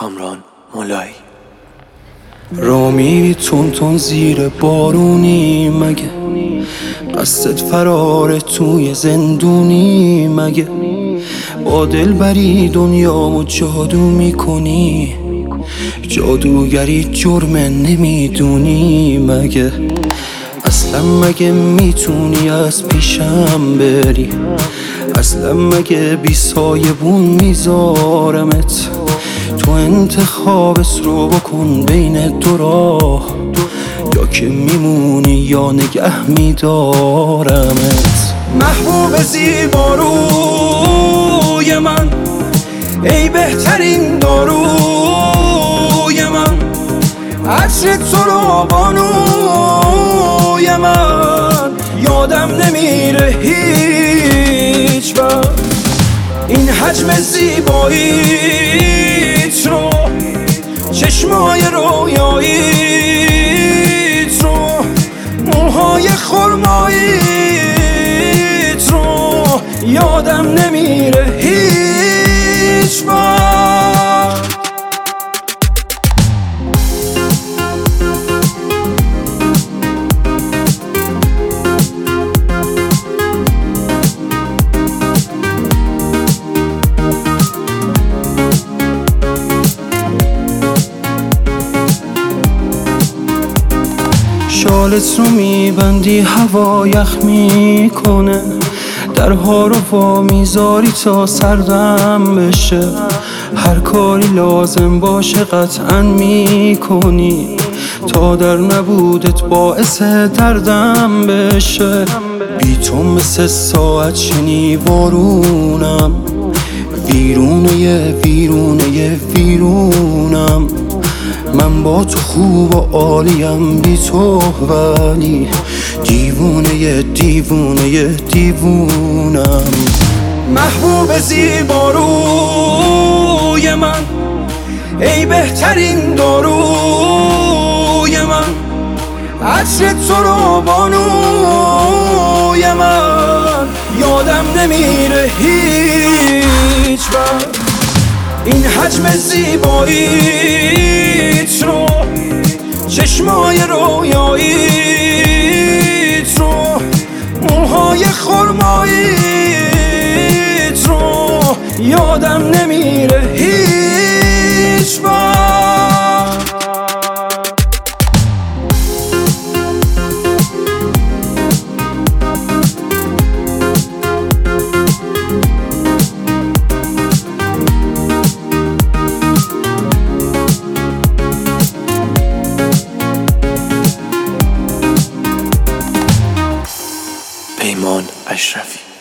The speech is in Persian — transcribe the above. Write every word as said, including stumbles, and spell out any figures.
کامران مولایی. را میری تون تون زیر بارونی مگه؟ قصد فرار توی زندونی مگه؟ با دلبری دنیامو جادو میکنی، جادوگری جرم نمیدونی مگه؟ اصلا مگه میتونی از پیشم بری؟ اصلا مگه بی سایبون میذارمت؟ تو انتخابت رو بکن بین دو راه، یا که میمونی یا نگه میدارمت. محبوب زیباروی من، ای بهترین داروی من، عطر تو رو بانوی من، یادم نمیره هیچ وقت این حجم زیباییت رو، چشمای رویاییت رو، موهای خرماییت رو، یادم نمیره هیچ وقت. شالت رو میبندی هوا یخ میکنه، درها رو وا میذاری تا سردم بشه، هر کاری لازم باشه قطعا میکنی تا در نبودت باعث دردم بشه. بی تو مثل ساعت شنی وارونم، ویرونه ویرونه ویرونم. من با تو خوب و عالیم، بی تو ولی دیوونه دیوونه دیوونم. محبوب زیباروی من، ای بهترین داروی من، عطر تو رو بانوی من، یادم نمیره هیچ وقت این حجم زیباییت رو، چشمای رویاییت رو، موهای خرماییت رو، یادم نمیره هیچ وقت. پیمان اشرفی.